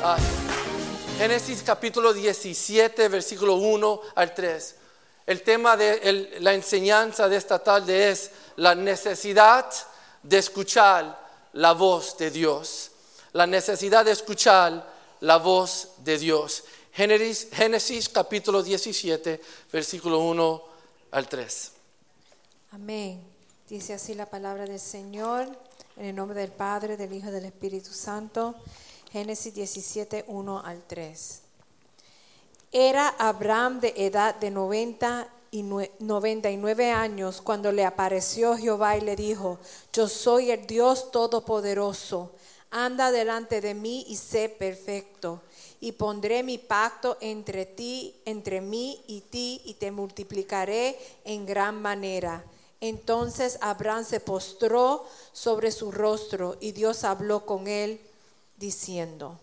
Génesis capítulo 17, versículo 1 al 3. El tema de la enseñanza de esta tarde es la necesidad de escuchar la voz de Dios. La necesidad de escuchar la voz de Dios. Génesis capítulo 17, versículo 1 al 3. Amén. Dice así la palabra del Señor, en el nombre del Padre, del Hijo y del Espíritu Santo. Génesis 17, 1 al 3. Era Abraham de edad de 99 años cuando le apareció Jehová y le dijo: Yo soy el Dios Todopoderoso, anda delante de mí y sé perfecto, y pondré mi pacto entre mí y ti, y te multiplicaré en gran manera. Entonces Abraham se postró sobre su rostro, y Dios habló con él diciendo,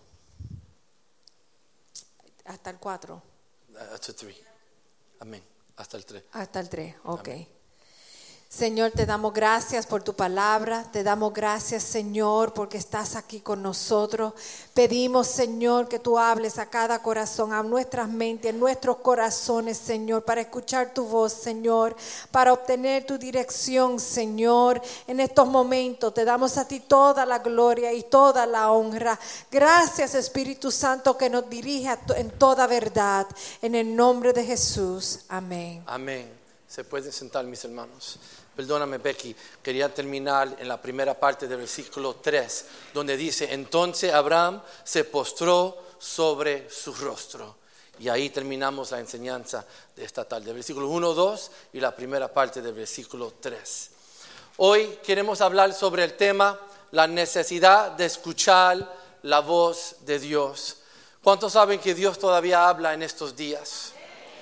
hasta el 4. Hasta el 3. Amén. Hasta el 3. Hasta el 3, ok. Amén. Señor, te damos gracias por tu palabra, te damos gracias, Señor, porque estás aquí con nosotros. Pedimos, Señor, que tú hables a cada corazón, a nuestras mentes, a nuestros corazones, Señor, para escuchar tu voz, Señor, para obtener tu dirección, Señor. En estos momentos te damos a ti toda la gloria y toda la honra. Gracias, Espíritu Santo, que nos dirige en toda verdad. En el nombre de Jesús, amén. Amén. Se pueden sentar, mis hermanos. Perdóname, Becky, quería terminar en la primera parte del versículo 3, donde dice: entonces Abraham se postró sobre su rostro. Y ahí terminamos la enseñanza de esta tarde. Versículo 1, 2 y la primera parte del versículo 3. Hoy queremos hablar sobre el tema, la necesidad de escuchar la voz de Dios. ¿Cuántos saben que Dios todavía habla en estos días?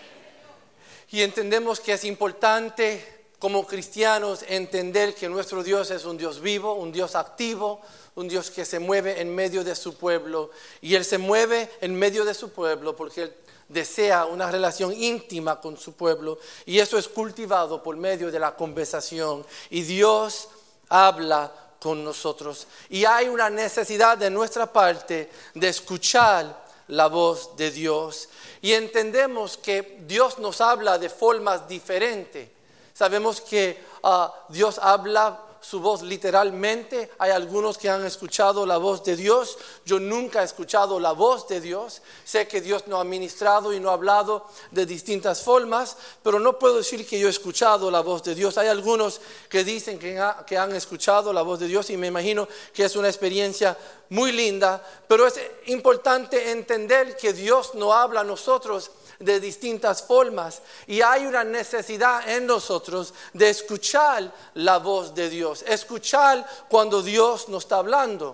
Y entendemos que es importante como cristianos entender que nuestro Dios es un Dios vivo, un Dios activo, un Dios que se mueve en medio de su pueblo. Y Él se mueve en medio de su pueblo porque Él desea una relación íntima con su pueblo. Y eso es cultivado por medio de la conversación. Y Dios habla con nosotros. Y hay una necesidad de nuestra parte de escuchar la voz de Dios. Y entendemos que Dios nos habla de formas diferentes. Sabemos que Dios habla su voz literalmente. Hay algunos que han escuchado la voz de Dios. Yo nunca he escuchado la voz de Dios. Sé que Dios no ha ministrado y no ha hablado de distintas formas, pero no puedo decir que yo he escuchado la voz de Dios. Hay algunos que dicen que han escuchado la voz de Dios y me imagino que es una experiencia muy linda, pero es importante entender que Dios no habla a nosotros de distintas formas y hay una necesidad en nosotros de escuchar la voz de Dios, escuchar cuando Dios nos está hablando.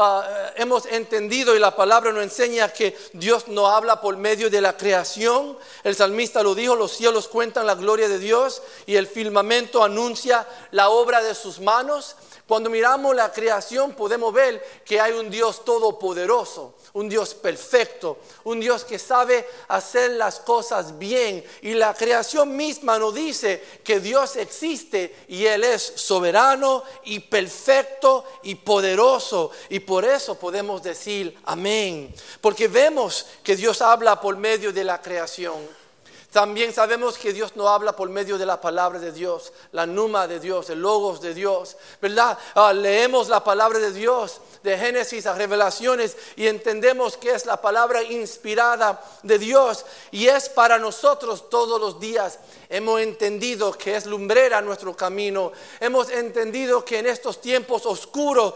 Hemos entendido y la palabra nos enseña que Dios no habla por medio de la creación. El salmista lo dijo: los cielos cuentan la gloria de Dios y el firmamento anuncia la obra de sus manos. Cuando miramos la creación podemos ver que hay un Dios todopoderoso, un Dios perfecto, un Dios que sabe hacer las cosas bien. Y la creación misma nos dice que Dios existe y Él es soberano y perfecto y poderoso. Y por eso podemos decir amén, porque vemos que Dios habla por medio de la creación. También sabemos que Dios no habla por medio de la palabra de Dios, la numa de Dios, el logos de Dios, ¿verdad? Leemos la palabra de Dios de Génesis a Revelaciones y entendemos que es la palabra inspirada de Dios y es para nosotros todos los días. Hemos entendido que es lumbrera nuestro camino. Hemos entendido que en estos tiempos oscuros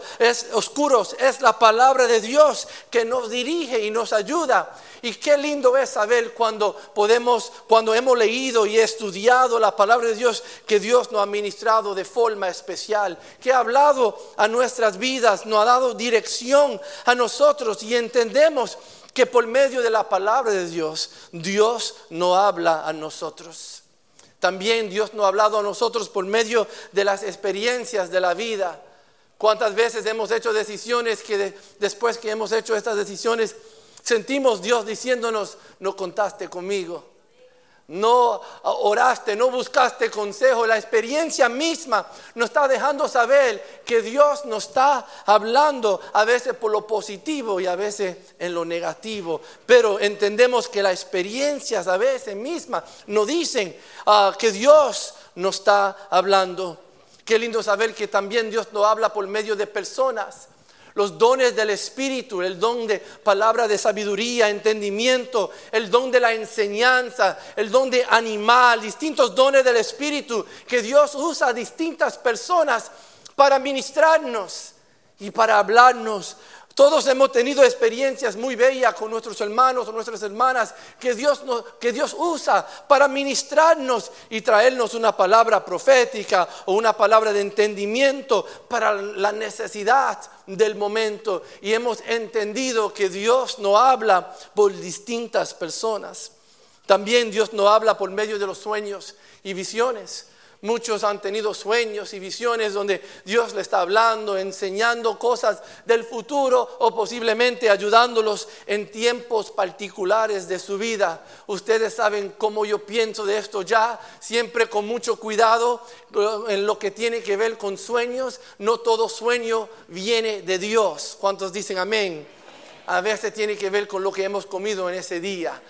es la palabra de Dios que nos dirige y nos ayuda. Y qué lindo es saber cuando hemos leído y estudiado la palabra de Dios, que Dios nos ha ministrado de forma especial, que ha hablado a nuestras vidas, nos ha dado dirección a nosotros y entendemos que por medio de la palabra de Dios, Dios nos habla a nosotros. También Dios nos ha hablado a nosotros por medio de las experiencias de la vida. ¿Cuántas veces hemos hecho decisiones que después que hemos hecho estas decisiones sentimos Dios diciéndonos: no contaste conmigo, no oraste, no buscaste consejo. La experiencia misma nos está dejando saber que Dios nos está hablando a veces por lo positivo y a veces en lo negativo. Pero entendemos que las experiencias a veces mismas nos dicen que Dios nos está hablando. Qué lindo saber que también Dios nos habla por medio de personas. Los dones del Espíritu, el don de palabra de sabiduría, entendimiento, el don de la enseñanza, el don de animal, distintos dones del Espíritu que Dios usa a distintas personas para ministrarnos y para hablarnos. Todos hemos tenido experiencias muy bellas con nuestros hermanos o nuestras hermanas que Dios usa para ministrarnos y traernos una palabra profética o una palabra de entendimiento para la necesidad del momento. Y hemos entendido que Dios nos habla por distintas personas. También Dios nos habla por medio de los sueños y visiones. Muchos han tenido sueños y visiones donde Dios le está hablando, enseñando cosas del futuro o posiblemente ayudándolos en tiempos particulares de su vida. Ustedes saben cómo yo pienso de esto ya, siempre con mucho cuidado en lo que tiene que ver con sueños. No todo sueño viene de Dios. ¿Cuántos dicen amén? A veces tiene que ver con lo que hemos comido en ese día.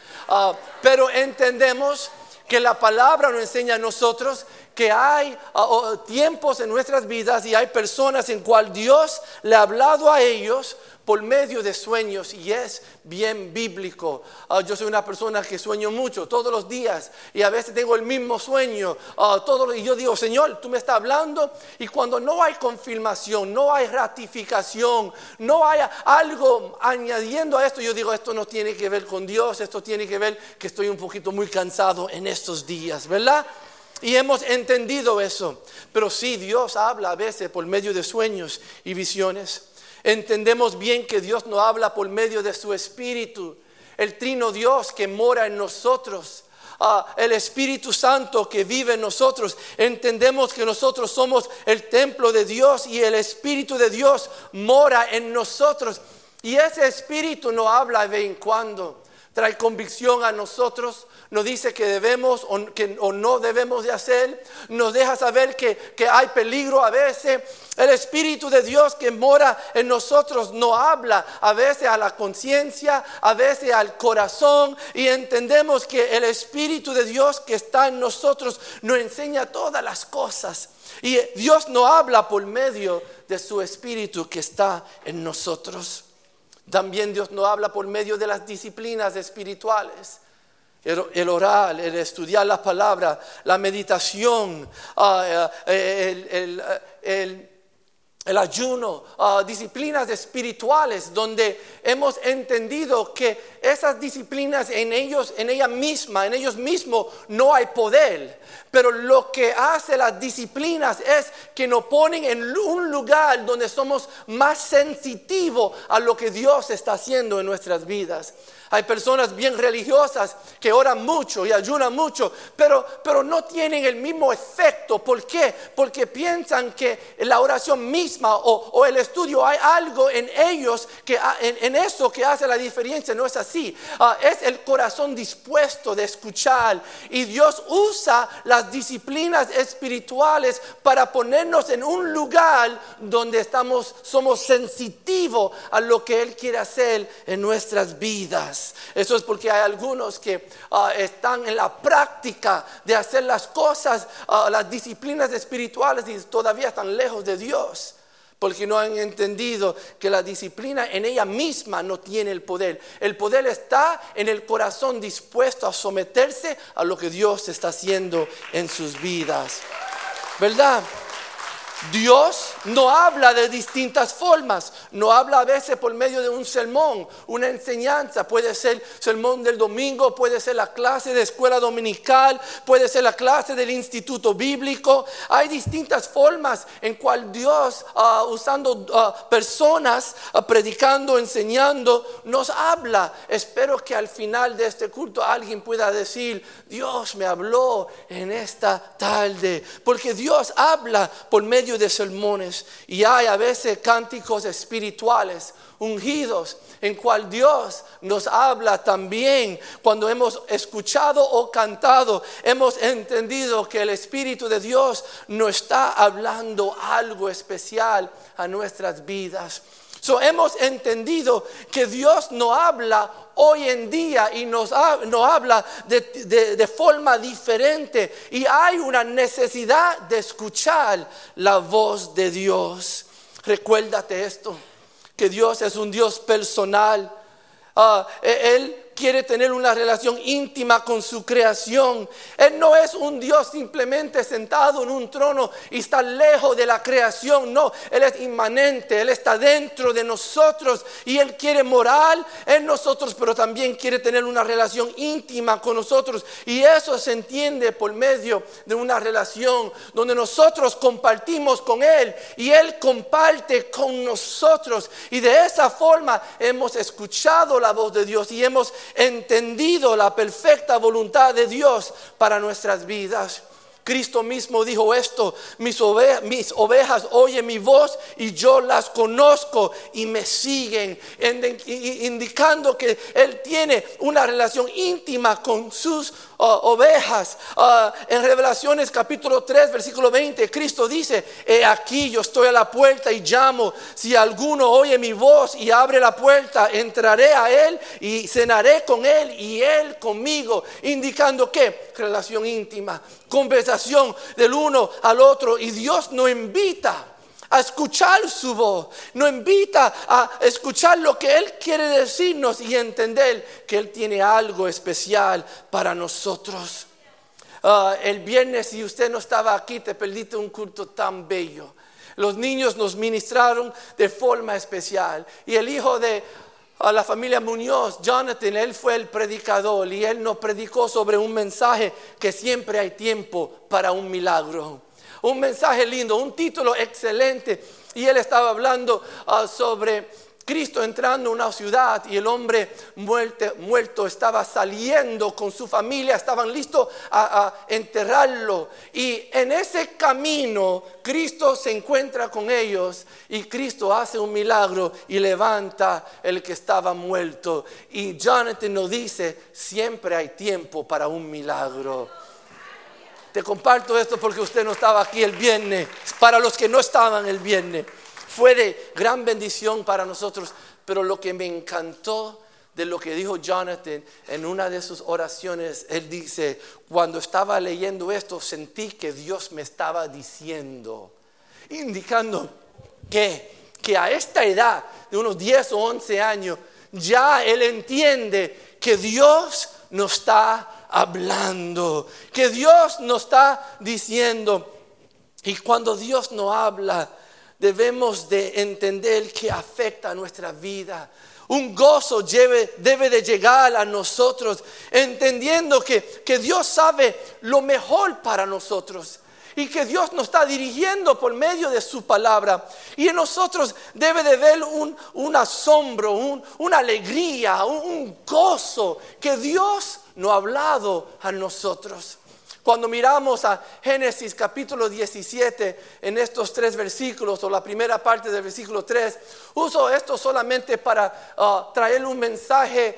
Pero entendemos que la palabra nos enseña a nosotros que hay tiempos en nuestras vidas y hay personas en cual Dios le ha hablado a ellos por medio de sueños, y es bien bíblico. Yo soy una persona que sueño mucho todos los días y a veces tengo el mismo sueño y yo digo, Señor, tú me estás hablando, y cuando no hay confirmación, no hay ratificación, no hay algo añadiendo a esto, yo digo, esto no tiene que ver con Dios, esto tiene que ver que estoy un poquito muy cansado en estos días, ¿verdad? Y hemos entendido eso. Pero sí, Dios habla a veces por medio de sueños y visiones. Entendemos bien que Dios nos habla por medio de su Espíritu, el trino Dios que mora en nosotros, el Espíritu Santo que vive en nosotros. Entendemos que nosotros somos el templo de Dios y el Espíritu de Dios mora en nosotros. Y ese Espíritu nos habla de vez en cuando, trae convicción a nosotros, nos dice que debemos o no debemos de hacer, nos deja saber que hay peligro a veces. El Espíritu de Dios que mora en nosotros nos habla a veces a la conciencia, a veces al corazón, y entendemos que el Espíritu de Dios que está en nosotros nos enseña todas las cosas. Y Dios nos habla por medio de su Espíritu que está en nosotros. También Dios nos habla por medio de las disciplinas espirituales. El orar, el estudiar la palabra, la meditación, el ayuno, disciplinas espirituales, donde hemos entendido que esas disciplinas en ellos mismos no hay poder. Pero lo que hace las disciplinas es que nos ponen en un lugar donde somos más sensitivos a lo que Dios está haciendo en nuestras vidas. Hay personas bien religiosas que oran mucho y ayunan mucho, pero no tienen el mismo efecto. ¿Por qué? Porque piensan que la oración misma o el estudio, hay algo en ellos, en eso que hace la diferencia. No es así. Es el corazón dispuesto de escuchar. Y Dios usa las disciplinas espirituales para ponernos en un lugar donde somos sensitivos a lo que Él quiere hacer en nuestras vidas. Eso es porque hay algunos que están en la práctica de hacer las cosas, las disciplinas espirituales, y todavía están lejos de Dios, porque no han entendido que la disciplina en ella misma no tiene el poder. El poder está en el corazón dispuesto a someterse a lo que Dios está haciendo en sus vidas, ¿verdad? Dios no habla de distintas formas, no habla a veces por medio de un sermón, una enseñanza. Puede ser sermón del domingo, puede ser la clase de escuela dominical, puede ser la clase del instituto bíblico. Hay distintas formas en cual Dios, usando personas, predicando, enseñando, nos habla. Espero que al final de este culto alguien pueda decir, Dios me habló en esta tarde, porque Dios habla por medio medio de sermones y hay a veces cánticos espirituales ungidos en cual Dios nos habla también. Cuando hemos escuchado o cantado, hemos entendido que el Espíritu de Dios nos está hablando algo especial a nuestras vidas. Hemos entendido que Dios no habla hoy en día y nos habla de forma diferente, y hay una necesidad de escuchar la voz de Dios. Recuérdate esto, que Dios es un Dios personal. Él quiere tener una relación íntima con su creación. Él no es un Dios simplemente sentado en un trono y está lejos de la creación. No, Él es inmanente, Él está dentro de nosotros y Él quiere morar en nosotros, pero también quiere tener una relación íntima con nosotros. Y eso se entiende por medio de una relación donde nosotros compartimos con Él y Él comparte con nosotros. Y de esa forma hemos escuchado la voz de Dios y hemos entendido la perfecta voluntad de Dios para nuestras vidas. Cristo mismo dijo esto: mis ovejas oyen mi voz y yo las conozco y me siguen, indicando que Él tiene una relación íntima con sus ovejas. En Revelaciones capítulo 3 versículo 20, Cristo dice: he aquí, yo estoy a la puerta y llamo. Si alguno oye mi voz y abre la puerta, entraré a él y cenaré con él y él conmigo, indicando que relación íntima, conversación del uno al otro. Y Dios nos invita a escuchar su voz, nos invita a escuchar lo que Él quiere decirnos y entender que Él tiene algo especial para nosotros. El viernes, si usted no estaba aquí, te perdiste un culto tan bello. Los niños nos ministraron de forma especial, y el hijo de la familia Muñoz, Jonathan, él fue el predicador y él nos predicó sobre un mensaje: que siempre hay tiempo para un milagro. Un mensaje lindo, un título excelente, y él estaba hablando sobre Cristo entrando a una ciudad y el hombre muerto estaba saliendo con su familia, estaban listos a enterrarlo, y en ese camino Cristo se encuentra con ellos y Cristo hace un milagro y levanta el que estaba muerto. Y Jonathan nos dice: siempre hay tiempo para un milagro. Te comparto esto porque usted no estaba aquí el viernes. Para los que no estaban el viernes, fue de gran bendición para nosotros. Pero lo que me encantó de lo que dijo Jonathan en una de sus oraciones, él dice: cuando estaba leyendo esto, sentí que Dios me estaba diciendo, indicando que a esta edad de unos 10 o 11 años, ya él entiende que Dios nos está hablando, que Dios nos está diciendo. Y cuando Dios nos habla, debemos de entender que afecta a nuestra vida. Un gozo debe de llegar a nosotros, entendiendo que Dios sabe lo mejor para nosotros y que Dios nos está dirigiendo por medio de su palabra. Y en nosotros debe de haber un asombro, una alegría, un gozo que Dios nos ha hablado a nosotros. Cuando miramos a Génesis capítulo 17, en estos 3 versículos, o la primera parte del versículo 3, uso esto solamente para traer un mensaje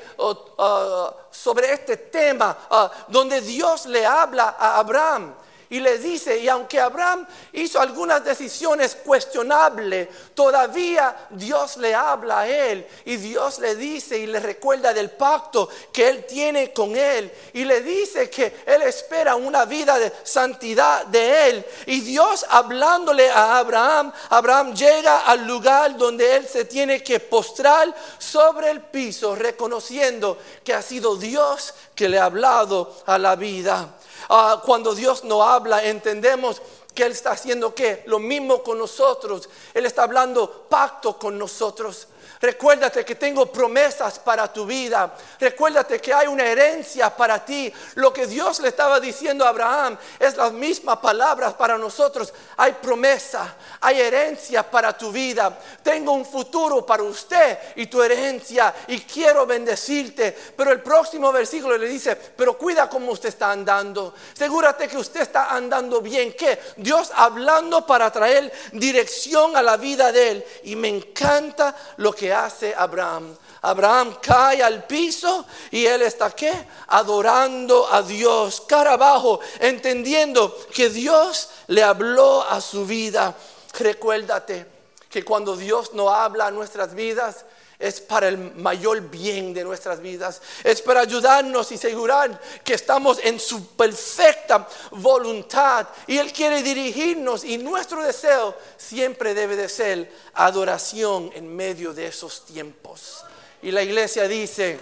sobre este tema, donde Dios le habla a Abraham. Y le dice, y aunque Abraham hizo algunas decisiones cuestionables, todavía Dios le habla a él. Y Dios le dice y le recuerda del pacto que él tiene con él. Y le dice que él espera una vida de santidad de él. Y Dios, hablándole a Abraham, Abraham llega al lugar donde él se tiene que postrar sobre el piso, reconociendo que ha sido Dios que le ha hablado a la vida. Cuando Dios nos habla, entendemos que Él está haciendo ¿qué? Lo mismo con nosotros. Él está hablando pacto con nosotros. Recuérdate que tengo promesas para tu vida. Recuérdate que hay una herencia para ti. Lo que Dios le estaba diciendo a Abraham es las mismas palabras para nosotros. Hay promesa, hay herencia para tu vida. Tengo un futuro para usted y tu herencia, y quiero bendecirte. Pero el próximo versículo le dice: pero cuida cómo usted está andando. Asegúrate que usted está andando bien. ¿Qué? Dios hablando para traer dirección a la vida de él. Y me encanta lo que hace Abraham. Abraham cae al piso y él está ¿qué? Adorando a Dios, cara abajo, entendiendo que Dios le habló a su vida. Recuérdate que cuando Dios nos habla a nuestras vidas, es para el mayor bien de nuestras vidas. Es para ayudarnos y asegurar que estamos en su perfecta voluntad. Y Él quiere dirigirnos. Y nuestro deseo siempre debe de ser adoración en medio de esos tiempos. Y la iglesia dice,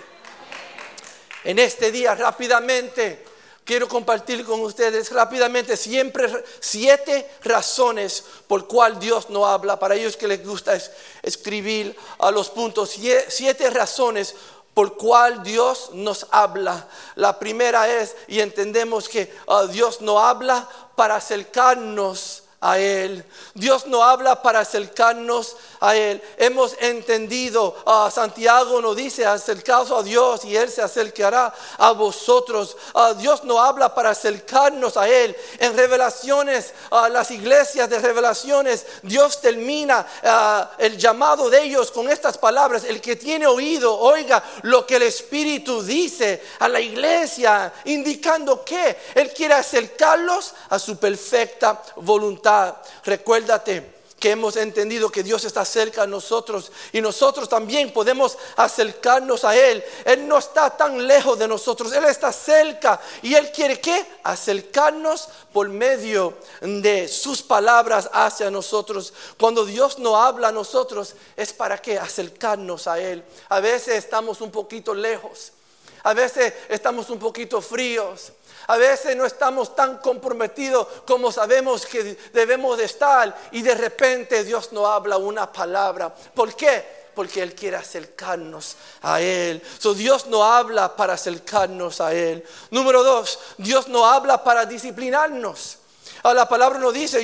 en este día rápidamente, quiero compartir con ustedes rápidamente 7 razones por cual Dios no habla. Para ellos que les gusta escribir a los puntos, 7 razones por cual Dios nos habla. La primera es, y entendemos que Dios no habla para acercarnos a Él. Dios no habla para acercarnos a Él. Hemos entendido, Santiago nos dice, acercaos a Dios y Él se acercará a vosotros. Dios no habla para acercarnos a Él. En Revelaciones, las iglesias de Revelaciones, Dios termina el llamado de ellos con estas palabras: el que tiene oído, oiga lo que el Espíritu dice a la iglesia, indicando que Él quiere acercarlos a su perfecta voluntad. Recuérdate que hemos entendido que Dios está cerca de nosotros y nosotros también podemos acercarnos a Él. Él no está tan lejos de nosotros, Él está cerca y Él quiere ¿qué? Acercarnos por medio de sus palabras hacia nosotros. Cuando Dios nos habla a nosotros es para ¿qué? Acercarnos a Él. A veces estamos un poquito lejos, a veces estamos un poquito fríos. A veces no estamos tan comprometidos como sabemos que debemos de estar. Y de repente Dios nos habla una palabra. ¿Por qué? Porque Él quiere acercarnos a Él. Dios no habla para acercarnos a Él. Número 2, Dios no habla para disciplinarnos. La palabra nos dice,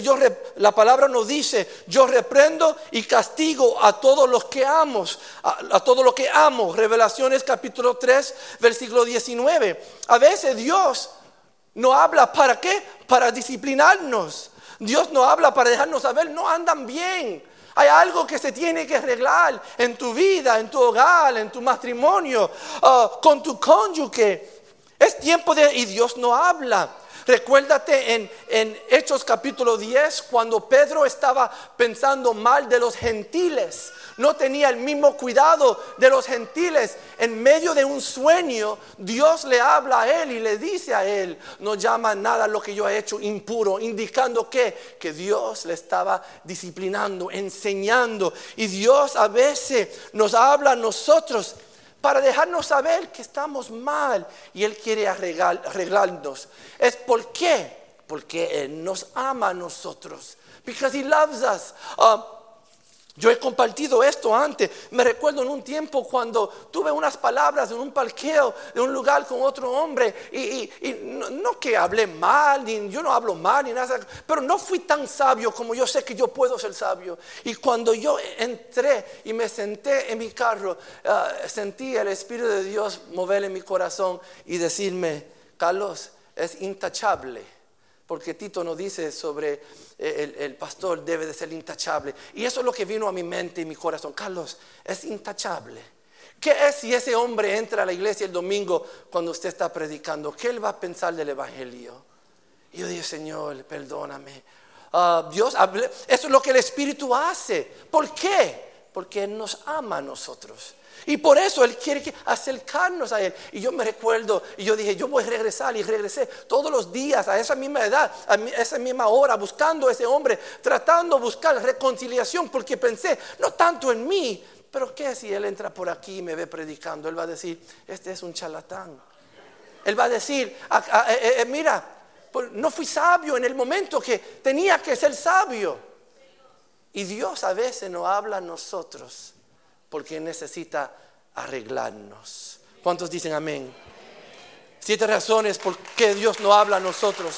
yo reprendo y castigo a todos los que amo. A todos los que amo. Revelaciones capítulo 3, versículo 19. A veces Dios no habla para qué, para disciplinarnos. Dios no habla para dejarnos saber, no andan bien. Hay algo que se tiene que arreglar en tu vida, en tu hogar, en tu matrimonio, con tu cónyuge. Es tiempo y Dios no habla. Recuérdate en Hechos capítulo 10, cuando Pedro estaba pensando mal de los gentiles. No tenía el mismo cuidado de los gentiles. En medio de un sueño, Dios le habla a él y le dice a él: no llama nada lo que yo he hecho impuro, indicando que Dios le estaba disciplinando, enseñando. Y Dios a veces nos habla a nosotros para dejarnos saber que estamos mal y Él quiere arreglarnos. ¿Es por qué? Porque Él nos ama a nosotros. Because He loves us. Yo he compartido esto antes. Me recuerdo en un tiempo cuando tuve unas palabras en un parqueo de un lugar con otro hombre. Y no que hablé mal, ni yo no hablo mal, ni nada. Pero no fui tan sabio como yo sé que yo puedo ser sabio. Y cuando yo entré y me senté en mi carro, sentí el Espíritu de Dios mover en mi corazón y decirme: Carlos, es intachable. Porque Tito nos dice sobre el pastor debe de ser intachable. Y eso es lo que vino a mi mente y mi corazón. Carlos, es intachable. ¿Qué es si ese hombre entra a la iglesia el domingo cuando usted está predicando? ¿Qué él va a pensar del evangelio? Y yo dije: Señor, perdóname. Dios, eso es lo que el Espíritu hace. ¿Por qué? Porque Él nos ama a nosotros. Y por eso Él quiere acercarnos a Él. Y yo me recuerdo, y yo dije: yo voy a regresar. Y regresé todos los días a esa misma edad, a esa misma hora, buscando a ese hombre, tratando de buscar reconciliación. Porque pensé, no tanto en mí, pero ¿qué si Él entra por aquí y me ve predicando? Él va a decir: este es un charlatán. Él va a decir: mira, no fui sabio en el momento que tenía que ser sabio. Y Dios a veces nos habla a nosotros porque necesita arreglarnos. ¿Cuántos dicen amén? 7 razones por qué Dios no habla a nosotros.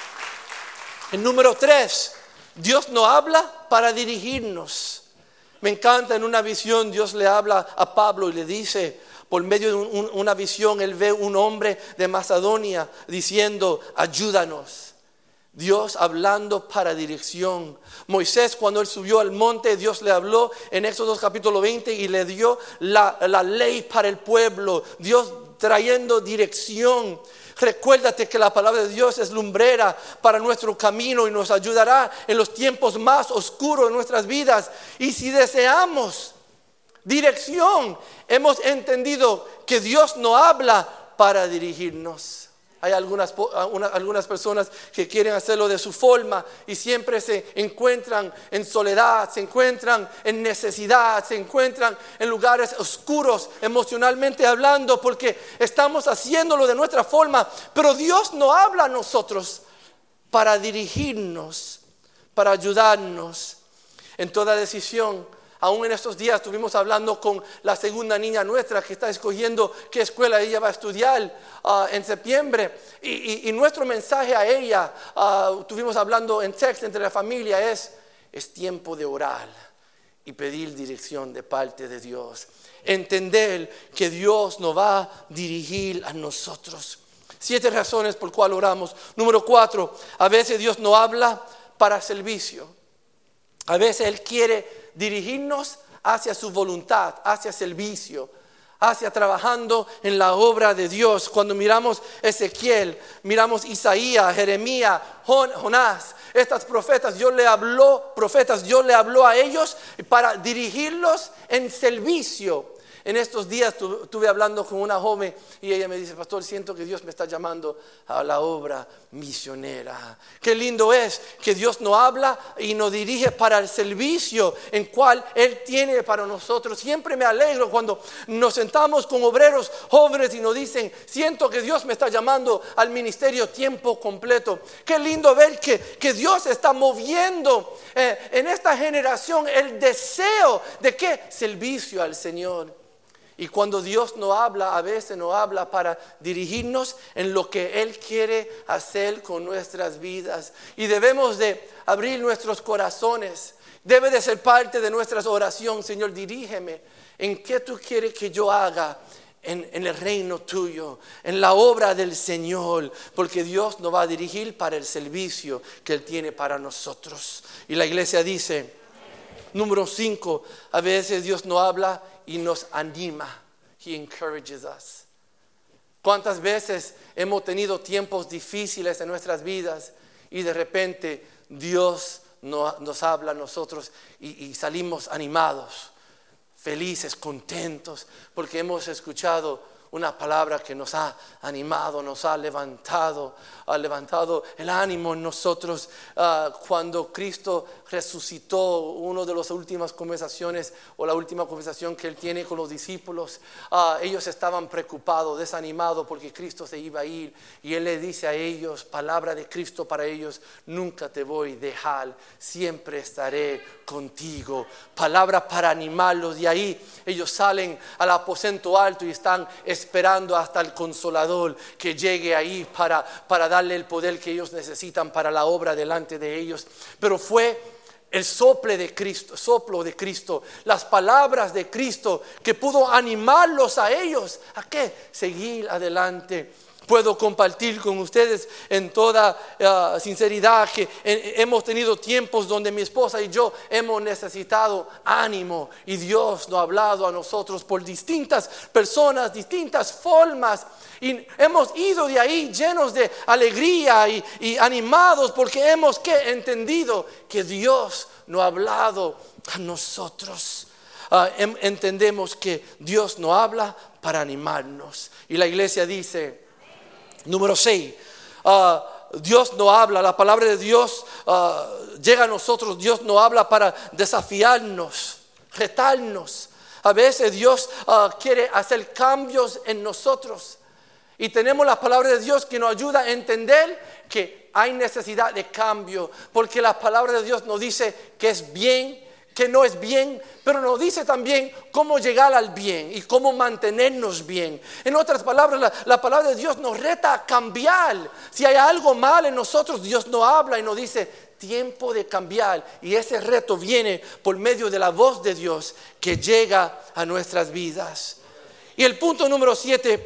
El número 3, Dios no habla para dirigirnos. Me encanta, en una visión Dios le habla a Pablo y le dice, por medio de una visión, él ve un hombre de Macedonia diciendo: ayúdanos. Dios hablando para dirección. Moisés, cuando él subió al monte, Dios le habló en Éxodo capítulo 20 y le dio la ley para el pueblo. Dios trayendo dirección. Recuérdate que la palabra de Dios es lumbrera para nuestro camino y nos ayudará en los tiempos más oscuros de nuestras vidas. Y si deseamos dirección, hemos entendido que Dios no habla para dirigirnos. Hay algunas personas que quieren hacerlo de su forma y siempre se encuentran en soledad, se encuentran en necesidad, se encuentran en lugares oscuros emocionalmente hablando, porque estamos haciéndolo de nuestra forma. Pero Dios no habla a nosotros para dirigirnos, para ayudarnos en toda decisión. Aún en estos días estuvimos hablando con la segunda niña nuestra que está escogiendo qué escuela ella va a estudiar en septiembre. Y nuestro mensaje a ella, estuvimos hablando en texto entre la familia, es tiempo de orar y pedir dirección de parte de Dios. Entender que Dios nos va a dirigir a nosotros. 7 razones por cual oramos. Número 4, a veces Dios no habla para servicio. A veces Él quiere dirigirnos hacia su voluntad, hacia servicio, hacia trabajando en la obra de Dios. Cuando miramos Ezequiel, miramos Isaías, Jeremías, Jonás, estas profetas, Dios le habló a ellos para dirigirlos en servicio. En estos días estuve hablando con una joven y ella me dice: pastor, siento que Dios me está llamando a la obra misionera. Qué lindo es que Dios nos habla y nos dirige para el servicio en cual Él tiene para nosotros. Siempre me alegro cuando nos sentamos con obreros jóvenes y nos dicen: siento que Dios me está llamando al ministerio tiempo completo. Qué lindo ver que Dios está moviendo en esta generación el deseo de ¿qué? Servicio al Señor. Y cuando Dios nos habla, a veces nos habla para dirigirnos en lo que Él quiere hacer con nuestras vidas. Y debemos de abrir nuestros corazones. Debe de ser parte de nuestra oración: Señor, dirígeme en qué tú quieres que yo haga en el reino tuyo, en la obra del Señor. Porque Dios nos va a dirigir para el servicio que Él tiene para nosotros. Y la iglesia dice, número 5, a veces Dios nos habla y nos anima. He encourages us. ¿Cuántas veces hemos tenido tiempos difíciles en nuestras vidas y de repente Dios nos habla a nosotros y salimos animados, felices, contentos, porque hemos escuchado una palabra que nos ha animado, nos ha levantado el ánimo en nosotros? Cuando Cristo resucitó, una de las últimas conversaciones o la última conversación que Él tiene con los discípulos, ellos estaban preocupados, desanimados porque Cristo se iba a ir, y Él le dice a ellos, palabra de Cristo para ellos: nunca te voy a dejar, siempre estaré contigo. Palabra para animarlos. De ahí ellos salen al aposento alto y están esperando hasta el Consolador que llegue ahí para darle el poder que ellos necesitan para la obra delante de ellos. Pero fue el soplo de Cristo, las palabras de Cristo que pudo animarlos a ellos a qué, seguir adelante. Puedo compartir con ustedes en toda sinceridad que hemos tenido tiempos donde mi esposa y yo hemos necesitado ánimo, y Dios nos ha hablado a nosotros por distintas personas, distintas formas, y hemos ido de ahí llenos de alegría y animados porque hemos entendido que Dios nos ha hablado a nosotros. Entendemos que Dios nos habla para animarnos. Y la iglesia dice, número 6, Dios nos habla, la palabra de Dios llega a nosotros. Dios nos habla para desafiarnos, retarnos. A veces Dios quiere hacer cambios en nosotros, y tenemos la palabra de Dios que nos ayuda a entender que hay necesidad de cambio, porque la palabra de Dios nos dice que es bien, que no es bien, pero nos dice también cómo llegar al bien y cómo mantenernos bien. En otras palabras, la palabra de Dios nos reta a cambiar. Si hay algo mal en nosotros, Dios nos habla y nos dice: tiempo de cambiar. Y ese reto viene por medio de la voz de Dios que llega a nuestras vidas. Y el punto número 7,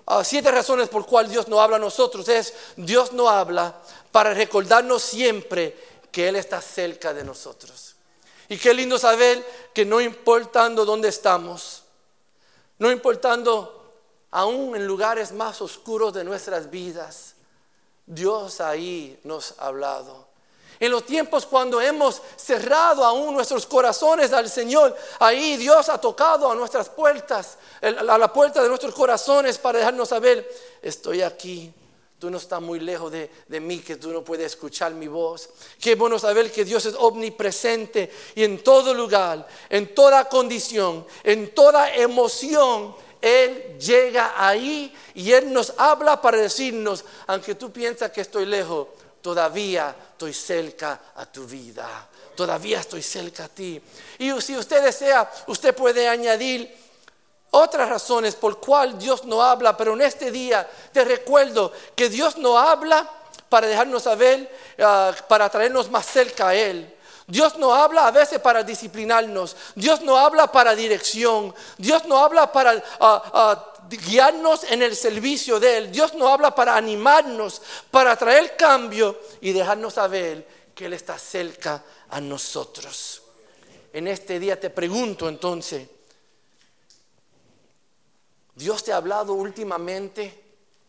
7 razones por cual Dios no habla a nosotros. Dios no habla para recordarnos siempre que Él está cerca de nosotros. Y qué lindo saber que no importando dónde estamos, no importando aún en lugares más oscuros de nuestras vidas, Dios ahí nos ha hablado. En los tiempos cuando hemos cerrado aún nuestros corazones al Señor, ahí Dios ha tocado a nuestras puertas, a la puerta de nuestros corazones para dejarnos saber: estoy aquí, tú no estás muy lejos de mí, que tú no puedes escuchar mi voz. Qué bueno saber que Dios es omnipresente y en todo lugar, en toda condición, en toda emoción, Él llega ahí y Él nos habla para decirnos: aunque tú piensas que estoy lejos, todavía estoy cerca a tu vida, todavía estoy cerca a ti. Y si usted desea, usted puede añadir otras razones por cual Dios no habla, pero en este día te recuerdo que Dios no habla para dejarnos saber, para traernos más cerca a Él. Dios no habla a veces para disciplinarnos. Dios no habla para dirección. Dios no habla para guiarnos en el servicio de Él. Dios no habla para animarnos, para traer cambio y dejarnos saber que Él está cerca a nosotros. En este día te pregunto entonces: ¿Dios te ha hablado últimamente?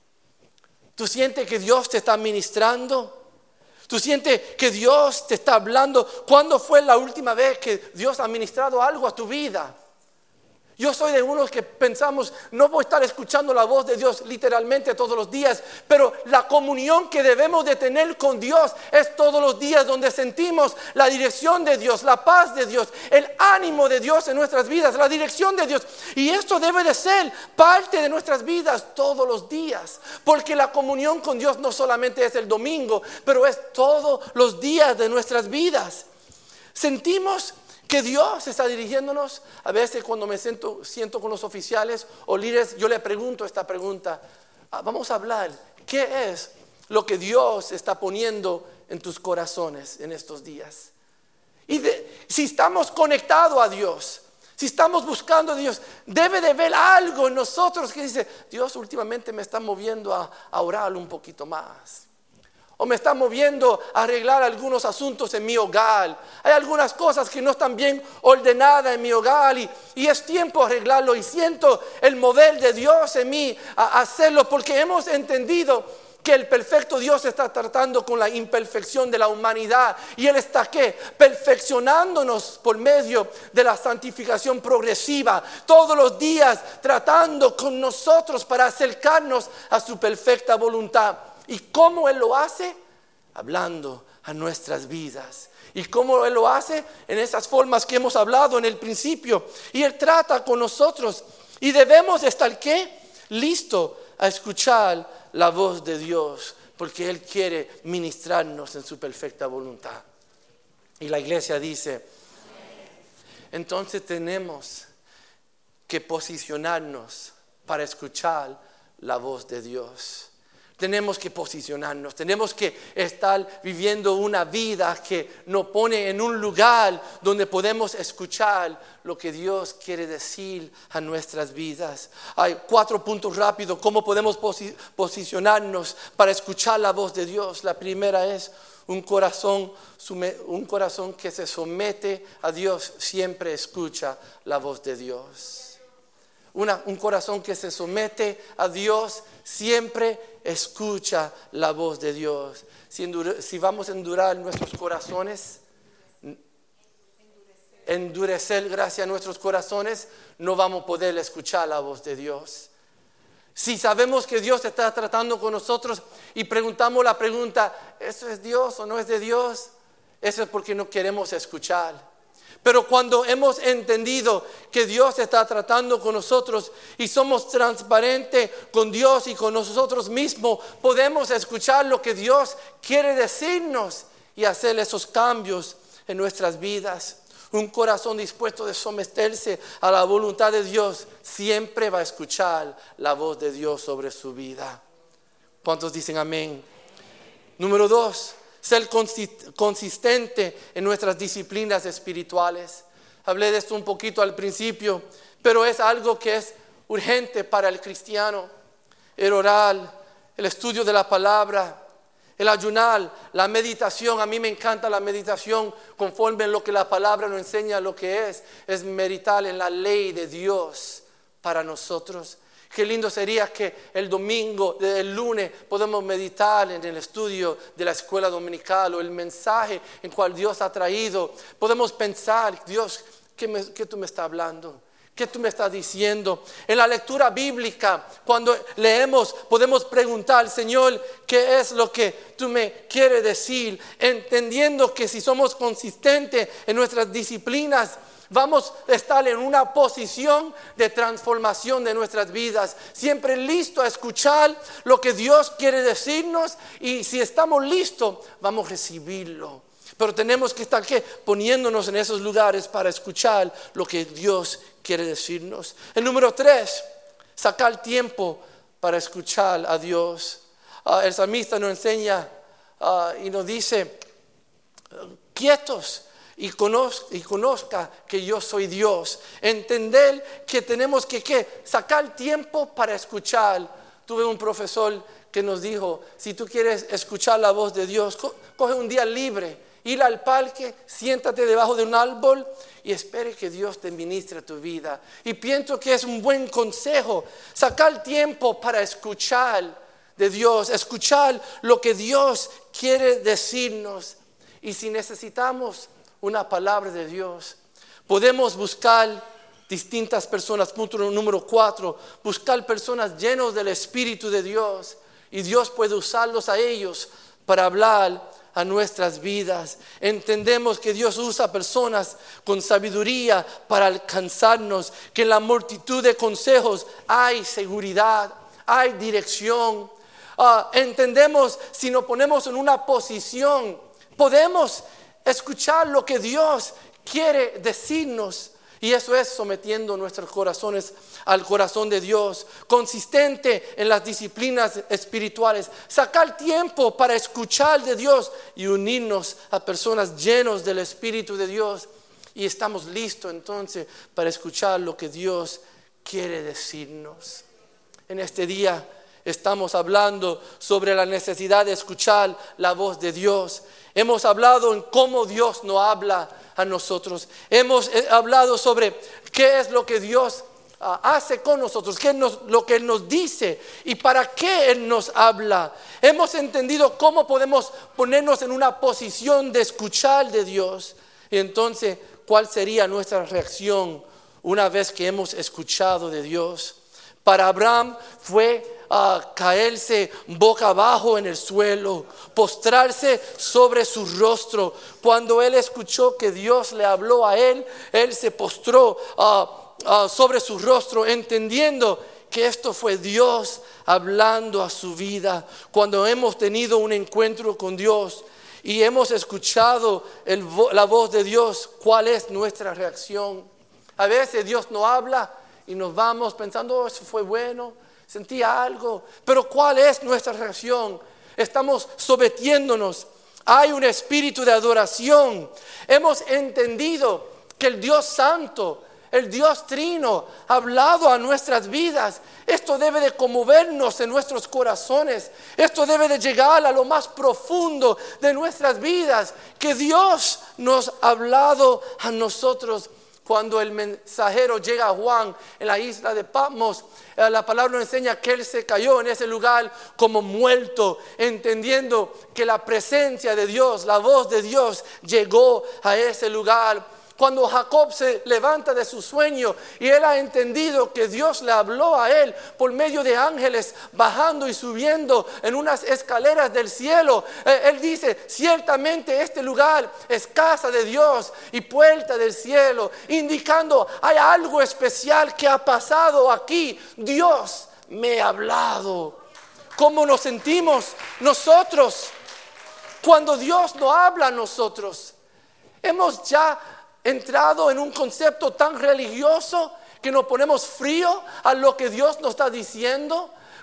¿Tú sientes que Dios te está ministrando? ¿Tú sientes que Dios te está hablando? ¿Cuándo fue la última vez que Dios ha ministrado algo a tu vida? Yo soy de unos que pensamos: no voy a estar escuchando la voz de Dios literalmente todos los días, pero la comunión que debemos de tener con Dios es todos los días, donde sentimos la dirección de Dios, la paz de Dios, el ánimo de Dios en nuestras vidas, la dirección de Dios. Y esto debe de ser parte de nuestras vidas todos los días, porque la comunión con Dios no solamente es el domingo, pero es todos los días de nuestras vidas. Sentimos que Dios está dirigiéndonos. A veces cuando me siento con los oficiales o líderes, yo le pregunto esta pregunta: vamos a hablar, ¿qué es lo que Dios está poniendo en tus corazones en estos días? Y si estamos conectados a Dios, si estamos buscando a Dios, debe de haber algo en nosotros que dice: Dios últimamente me está moviendo a orar un poquito más, o me está moviendo a arreglar algunos asuntos en mi hogar. Hay algunas cosas que no están bien ordenadas en mi hogar y es tiempo de arreglarlo. Y siento el mover de Dios en mí a hacerlo, porque hemos entendido que el perfecto Dios está tratando con la imperfección de la humanidad. Y Él está perfeccionándonos por medio de la santificación progresiva. Todos los días tratando con nosotros para acercarnos a su perfecta voluntad. ¿Y cómo Él lo hace? Hablando a nuestras vidas. ¿Y cómo Él lo hace? En esas formas que hemos hablado en el principio. Y Él trata con nosotros. Y debemos estar listo a escuchar la voz de Dios, porque Él quiere ministrarnos en su perfecta voluntad. Y la iglesia dice: entonces tenemos que posicionarnos para escuchar la voz de Dios. Tenemos que posicionarnos, tenemos que estar viviendo una vida que nos pone en un lugar donde podemos escuchar lo que Dios quiere decir a nuestras vidas. Hay 4 puntos rápidos: cómo podemos posicionarnos para escuchar la voz de Dios. La primera es un corazón que se somete a Dios siempre escucha la voz de Dios. Un corazón que se somete a Dios siempre escucha la voz de Dios. Si vamos a endurar nuestros corazones, endurecer gracias a nuestros corazones, no vamos a poder escuchar la voz de Dios. Si sabemos que Dios está tratando con nosotros y preguntamos la pregunta: ¿eso es Dios o no es de Dios? Eso es porque no queremos escuchar. Pero cuando hemos entendido que Dios está tratando con nosotros y somos transparentes con Dios y con nosotros mismos, podemos escuchar lo que Dios quiere decirnos y hacer esos cambios en nuestras vidas. Un corazón dispuesto de someterse a la voluntad de Dios siempre va a escuchar la voz de Dios sobre su vida. ¿Cuántos dicen amén? Número 2. Ser consistente en nuestras disciplinas espirituales. Hablé de esto un poquito al principio, pero es algo que es urgente para el cristiano. el orar, el estudio de la palabra, el ayunar, la meditación. A mí me encanta la meditación conforme en lo que la palabra nos enseña lo que es meditar en la ley de Dios para nosotros. Qué lindo sería que el domingo, el lunes, podemos meditar en el estudio de la escuela dominical o el mensaje en cual Dios ha traído. Podemos pensar, Dios, ¿qué tú me estás hablando? ¿Qué tú me estás diciendo? En la lectura bíblica, cuando leemos, podemos preguntar, Señor, ¿qué es lo que tú me quieres decir? Entendiendo que si somos consistentes en nuestras disciplinas, vamos a estar en una posición de transformación de nuestras vidas, siempre listos a escuchar lo que Dios quiere decirnos, y si estamos listos, vamos a recibirlo. Pero tenemos que estar poniéndonos en esos lugares para escuchar lo que Dios quiere decirnos. El número 3, sacar tiempo para escuchar a Dios. El salmista nos enseña y nos dice, quietos y conozca que yo soy Dios. Entender que tenemos que sacar tiempo para escuchar. Tuve un profesor que nos dijo, si tú quieres escuchar la voz de Dios, coge un día libre, ir al parque, siéntate debajo de un árbol y espere que Dios te ministre tu vida. Y pienso que es un buen consejo, sacar tiempo para escuchar de Dios, escuchar lo que Dios quiere decirnos. Y si necesitamos una palabra de Dios, podemos buscar distintas personas. Punto número 4, buscar personas llenas del Espíritu de Dios, y Dios puede usarlos a ellos para hablar a nuestras vidas. Entendemos que Dios usa personas con sabiduría para alcanzarnos, que en la multitud de consejos hay seguridad, hay dirección. Entendemos, si nos ponemos en una posición, podemos escuchar lo que Dios quiere decirnos. Y eso es sometiendo nuestros corazones al corazón de Dios, consistente en las disciplinas espirituales, sacar tiempo para escuchar de Dios y unirnos a personas llenas del Espíritu de Dios. Y estamos listos entonces para escuchar lo que Dios quiere decirnos. En este día estamos hablando sobre la necesidad de escuchar la voz de Dios. Hemos hablado en cómo Dios nos habla a nosotros. Hemos hablado sobre qué es lo que Dios hace con nosotros, qué es lo que Él nos dice y para qué Él nos habla. Hemos entendido cómo podemos ponernos en una posición de escuchar de Dios. Y entonces, ¿cuál sería nuestra reacción una vez que hemos escuchado de Dios? Para Abraham fue caerse boca abajo en el suelo, postrarse sobre su rostro. Cuando él escuchó que Dios le habló a él se postró sobre su rostro, entendiendo que esto fue Dios hablando a su vida. Cuando hemos tenido un encuentro con Dios y hemos escuchado la voz de Dios, ¿cuál es nuestra reacción? A veces Dios nos habla y nos vamos pensando, eso fue bueno, sentí algo. Pero ¿cuál es nuestra reacción? Estamos sometiéndonos. Hay un espíritu de adoración. Hemos entendido que el Dios Santo, el Dios Trino, ha hablado a nuestras vidas. Esto debe de conmovernos en nuestros corazones. Esto debe de llegar a lo más profundo de nuestras vidas, que Dios nos ha hablado a nosotros. Cuando el mensajero llega a Juan en la isla de Patmos, la palabra nos enseña que él se cayó en ese lugar como muerto, entendiendo que la presencia de Dios, la voz de Dios llegó a ese lugar. Cuando Jacob se levanta de su sueño y él ha entendido que Dios le habló a él por medio de ángeles bajando y subiendo en unas escaleras del cielo, él dice, ciertamente este lugar es casa de Dios y puerta del cielo, indicando hay algo especial que ha pasado aquí. Dios me ha hablado. ¿Cómo nos sentimos nosotros cuando Dios nos habla a nosotros? Hemos ya entrado en un concepto tan religioso que nos ponemos frío a lo que Dios nos está diciendo.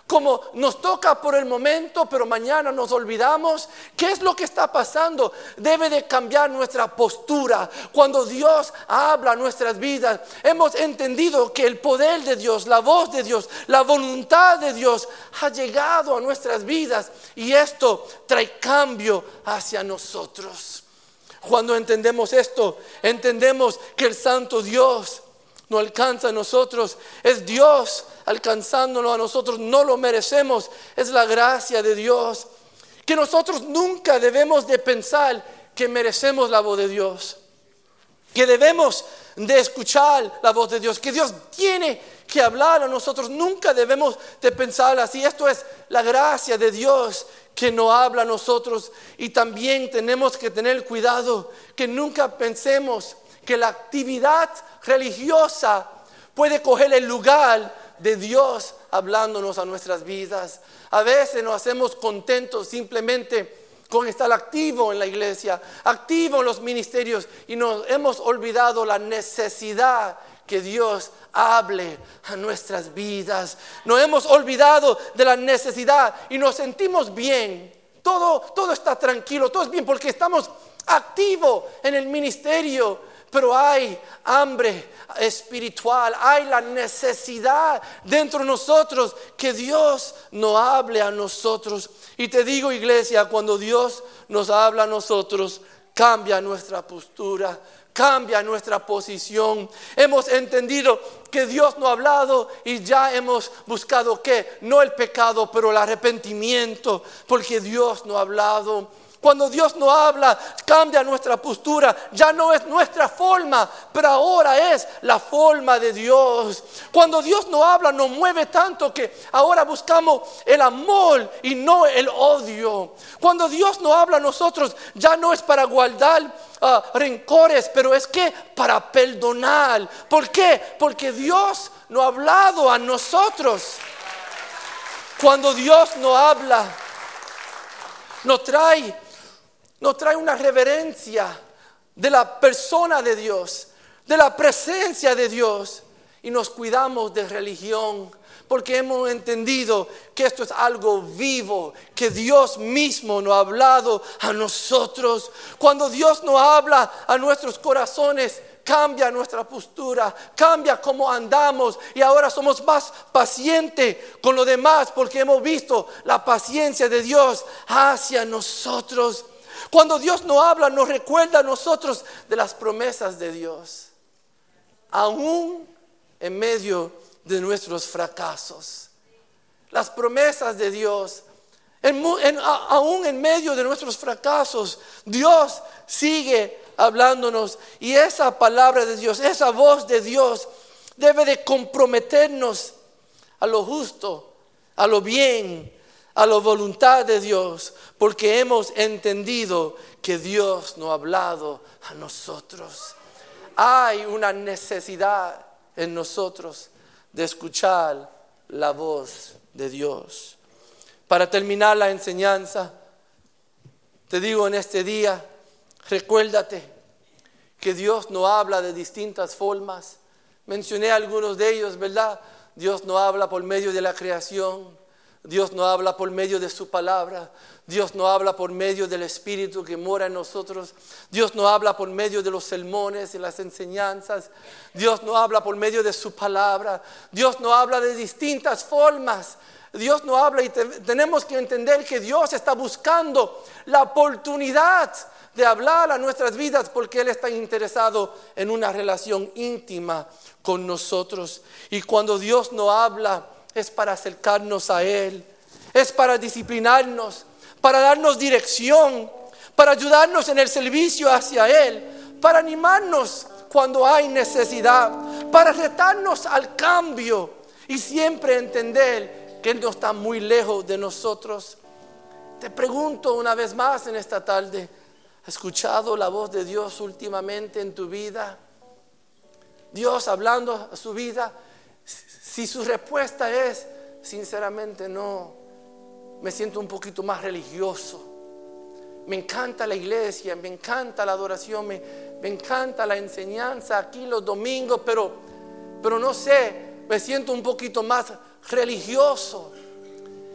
como nos toca por el momento, pero mañana nos olvidamos. ¿Qué es lo que está pasando? Debe de cambiar nuestra postura. Cuando Dios habla a nuestras vidas, hemos entendido que el poder de Dios, la voz de Dios, la voluntad de Dios ha llegado a nuestras vidas, y esto trae cambio hacia nosotros. Cuando entendemos esto, entendemos que el Santo Dios no alcanza a nosotros, es Dios alcanzándolo a nosotros, no lo merecemos, es la gracia de Dios. Que nosotros nunca debemos de pensar que merecemos la voz de Dios, que debemos de escuchar la voz de Dios, que Dios tiene que hablar a nosotros. Nunca debemos de pensar así. Esto es la gracia de Dios que nos habla a nosotros. Y también tenemos que tener cuidado que nunca pensemos que la actividad religiosa puede coger el lugar de Dios hablándonos a nuestras vidas. A veces nos hacemos contentos simplemente con estar activo en la iglesia, activo en los ministerios, y nos hemos olvidado la necesidad que Dios hable a nuestras vidas. Nos hemos olvidado de la necesidad y nos sentimos bien. Todo está tranquilo, todo es bien porque estamos activos en el ministerio. Pero hay hambre espiritual, hay la necesidad dentro de nosotros que Dios nos hable a nosotros. Y te digo, iglesia, cuando Dios nos habla a nosotros, cambia nuestra postura, cambia nuestra posición. Hemos entendido que Dios nos ha hablado y ya hemos buscado ¿qué? No el pecado, pero el arrepentimiento, porque Dios nos ha hablado. Cuando Dios nos habla, cambia nuestra postura. Ya no es nuestra forma, pero ahora es la forma de Dios. Cuando Dios nos habla, nos mueve tanto que ahora buscamos el amor y no el odio. Cuando Dios nos habla a nosotros, ya no es para guardar rencores, pero es que para perdonar. ¿Por qué? Porque Dios nos ha hablado a nosotros. Cuando Dios nos habla, nos trae una reverencia de la persona de Dios, de la presencia de Dios, y nos cuidamos de religión porque hemos entendido que esto es algo vivo, que Dios mismo nos ha hablado a nosotros. Cuando Dios nos habla a nuestros corazones, cambia nuestra postura, cambia cómo andamos, y ahora somos más pacientes con los demás porque hemos visto la paciencia de Dios hacia nosotros. Cuando Dios nos habla, nos recuerda a nosotros de las promesas de Dios, aún en medio de nuestros fracasos. Las promesas de Dios, aún en medio de nuestros fracasos, Dios sigue hablándonos, y esa palabra de Dios, esa voz de Dios debe de comprometernos a lo justo, a lo bien, a la voluntad de Dios, porque hemos entendido que Dios nos ha hablado a nosotros. Hay una necesidad en nosotros de escuchar la voz de Dios. Para terminar la enseñanza, te digo en este día, recuérdate que Dios nos habla de distintas formas. Mencioné algunos de ellos, ¿verdad? Dios nos habla por medio de la creación. Dios nos habla por medio de su palabra. Dios nos habla por medio del Espíritu que mora en nosotros. Dios nos habla por medio de los sermones y las enseñanzas. Dios nos habla por medio de su palabra. Dios nos habla de distintas formas. Dios nos habla, y tenemos que entender que Dios está buscando la oportunidad de hablar a nuestras vidas, porque Él está interesado en una relación íntima con nosotros. Y cuando Dios nos habla, es para acercarnos a Él, es para disciplinarnos, para darnos dirección, para ayudarnos en el servicio hacia Él, para animarnos cuando hay necesidad, para retarnos al cambio y siempre entender que Él no está muy lejos de nosotros. Te pregunto una vez más en esta tarde, ¿has escuchado la voz de Dios últimamente en tu vida? Dios hablando a su vida. Si su respuesta es, sinceramente no, me siento un poquito más religioso, me encanta la iglesia, me encanta la adoración, me encanta la enseñanza aquí los domingos, pero no sé, me siento un poquito más religioso.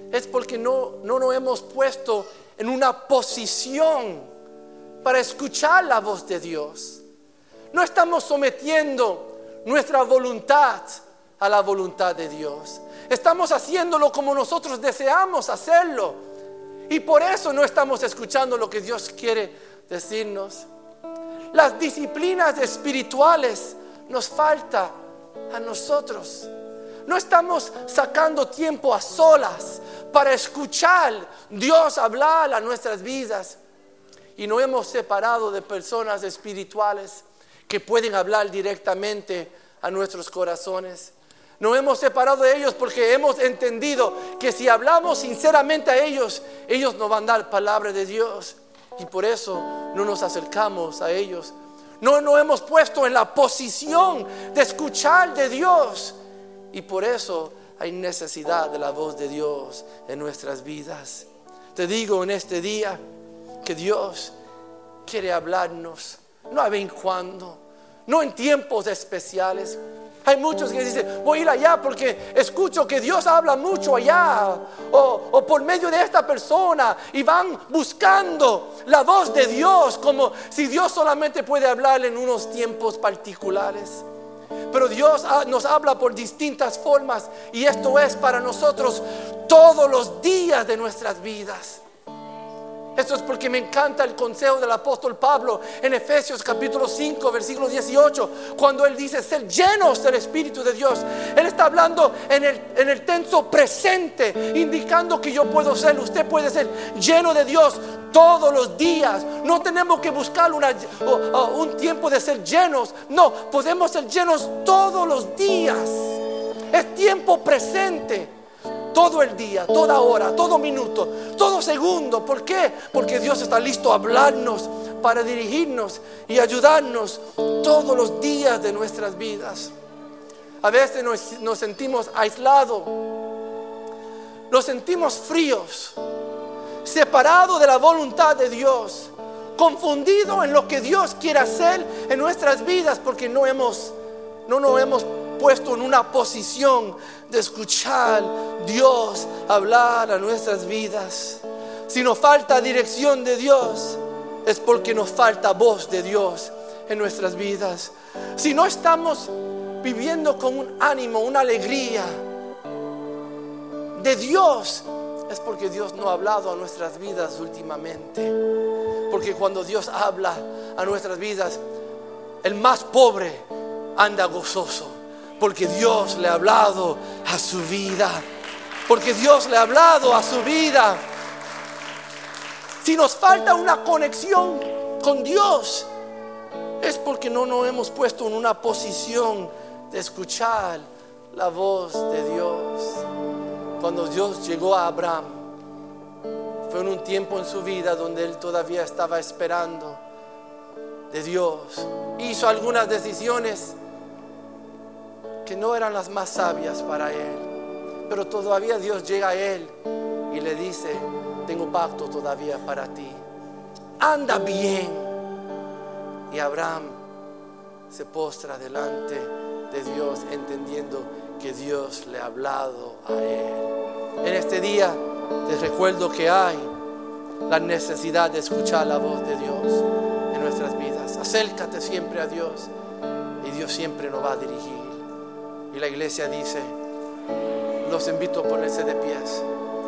es porque no nos hemos puesto en una posición para escuchar la voz de Dios. No estamos sometiendo nuestra voluntad a la voluntad de Dios. Estamos haciéndolo como nosotros deseamos hacerlo, y por eso no estamos escuchando lo que Dios quiere decirnos. Las disciplinas espirituales nos falta a nosotros. No estamos sacando tiempo a solas para escuchar Dios hablar a nuestras vidas, y nos hemos separado de personas espirituales que pueden hablar directamente a nuestros corazones. Nos hemos separado de ellos porque hemos entendido que si hablamos sinceramente a ellos, ellos nos van a dar palabra de Dios, y por eso no nos acercamos a ellos. No nos hemos puesto en la posición de escuchar de Dios, y por eso hay necesidad de la voz de Dios en nuestras vidas. Te digo en este día que Dios quiere hablarnos, no a vez en cuando, no en tiempos especiales. Hay muchos que dicen: voy a ir allá porque escucho que Dios habla mucho allá, o por medio de esta persona, y van buscando la voz de Dios como si Dios solamente puede hablar en unos tiempos particulares. Pero Dios nos habla por distintas formas, y esto es para nosotros todos los días de nuestras vidas. Esto es porque me encanta el consejo del apóstol Pablo en Efesios capítulo 5 versículo 18, cuando él dice: ser llenos del Espíritu de Dios. Él está hablando en el tenso presente, indicando que yo puedo ser, usted puede ser lleno de Dios todos los días. No tenemos que buscar un tiempo de ser llenos. No, podemos ser llenos todos los días. Es tiempo presente. Todo el día, toda hora, todo minuto, todo segundo. ¿Por qué? Porque Dios está listo a hablarnos, para dirigirnos y ayudarnos todos los días de nuestras vidas. A veces nos sentimos aislados, nos sentimos fríos, separados de la voluntad de Dios, confundidos en lo que Dios quiere hacer en nuestras vidas, porque no nos hemos puesto en una posición de escuchar Dios hablar a nuestras vidas. Si nos falta dirección de Dios, es porque nos falta voz de Dios en nuestras vidas. Si no estamos viviendo con un ánimo, una alegría de Dios, es porque Dios no ha hablado a nuestras vidas últimamente. Porque cuando Dios habla a nuestras vidas, el más pobre anda gozoso, porque Dios le ha hablado a su vida. Porque Dios le ha hablado a su vida. Si nos falta una conexión con Dios, es porque no nos hemos puesto en una posición de escuchar la voz de Dios. Cuando Dios llegó a Abraham, fue en un tiempo en su vida donde él todavía estaba esperando de Dios. Hizo algunas decisiones que no eran las más sabias para él, pero todavía Dios llega a él y le dice: tengo pacto todavía para ti, anda bien. Y Abraham se postra delante de Dios, entendiendo que Dios le ha hablado a él. En este día te recuerdo que hay la necesidad de escuchar la voz de Dios en nuestras vidas. Acércate siempre a Dios, y Dios siempre nos va a dirigir. Y la iglesia dice: los invito a ponerse de pies.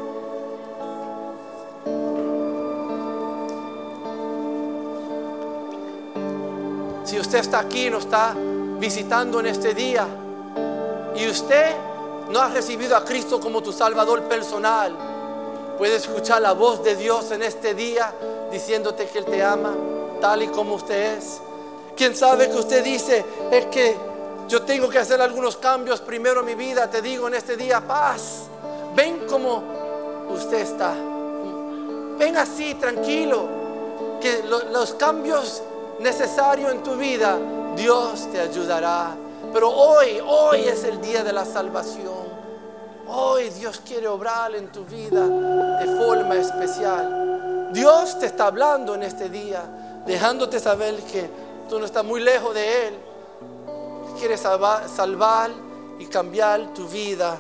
Si usted está aquí, nos está visitando en este día, y usted no ha recibido a Cristo como tu Salvador personal, puede escuchar la voz de Dios en este día diciéndote que Él te ama tal y como usted es. Quién sabe que usted dice: es que yo tengo que hacer algunos cambios primero en mi vida. Te digo en este día: paz, ven como usted está, ven así tranquilo, que los cambios necesarios en tu vida Dios te ayudará. Pero hoy es el día de la salvación. Hoy Dios quiere obrar en tu vida de forma especial. Dios te está hablando en este día, dejándote saber que tú no estás muy lejos de Él. Quiere salvar y cambiar tu vida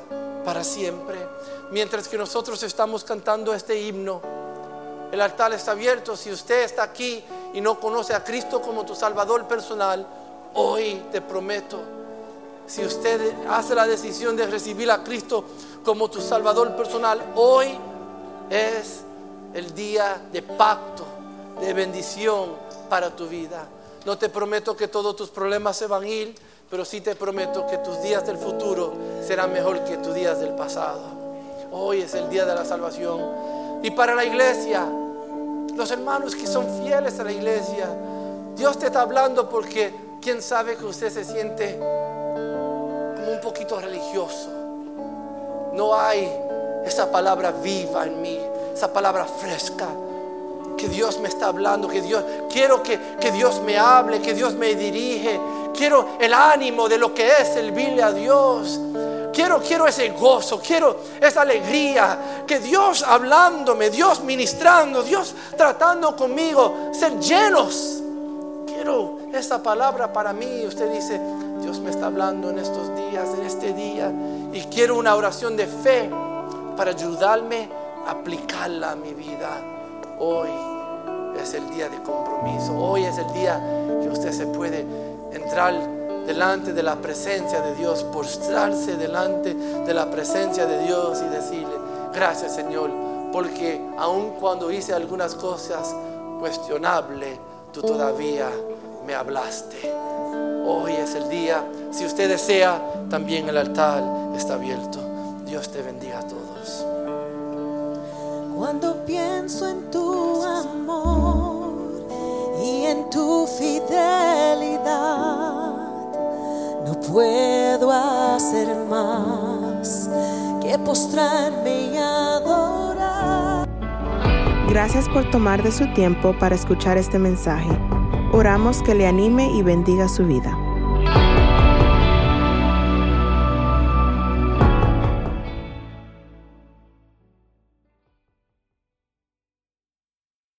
para siempre. Mientras que nosotros estamos cantando este himno, el altar está abierto. Si usted está aquí y no conoce a Cristo como tu Salvador personal, hoy te prometo, si usted hace la decisión de recibir a Cristo como tu Salvador personal, hoy es el día de pacto, de bendición para tu vida. No te prometo que todos tus problemas se van a ir, pero sí te prometo que tus días del futuro serán mejor que tus días del pasado. Hoy es el día de la salvación. Y para la iglesia, los hermanos que son fieles a la iglesia, Dios te está hablando porque quién sabe que usted se siente como un poquito religioso. No hay esa palabra viva en mí, esa palabra fresca que Dios me está hablando, quiero que Dios me hable, que Dios me dirige. Quiero el ánimo de lo que es servirle a Dios. Quiero ese gozo, quiero esa alegría, que Dios hablándome, Dios ministrando, Dios tratando conmigo, ser llenos. Quiero esa palabra para mí. Usted dice, Dios me está hablando en estos días, en este día, y quiero una oración de fe para ayudarme a aplicarla a mi vida. Hoy es el día de compromiso. Hoy es el día que usted se puede entrar delante de la presencia de Dios, postrarse delante de la presencia de Dios y decirle, gracias Señor, porque aun cuando hice algunas cosas cuestionables, tú todavía me hablaste. Hoy es el día. Si usted desea, también el altar está abierto. Dios te bendiga a todos. Cuando pienso en tu amor y en tu fidelidad, no puedo hacer más que postrarme y adorar. Gracias por tomar de su tiempo para escuchar este mensaje. Oramos que le anime y bendiga su vida.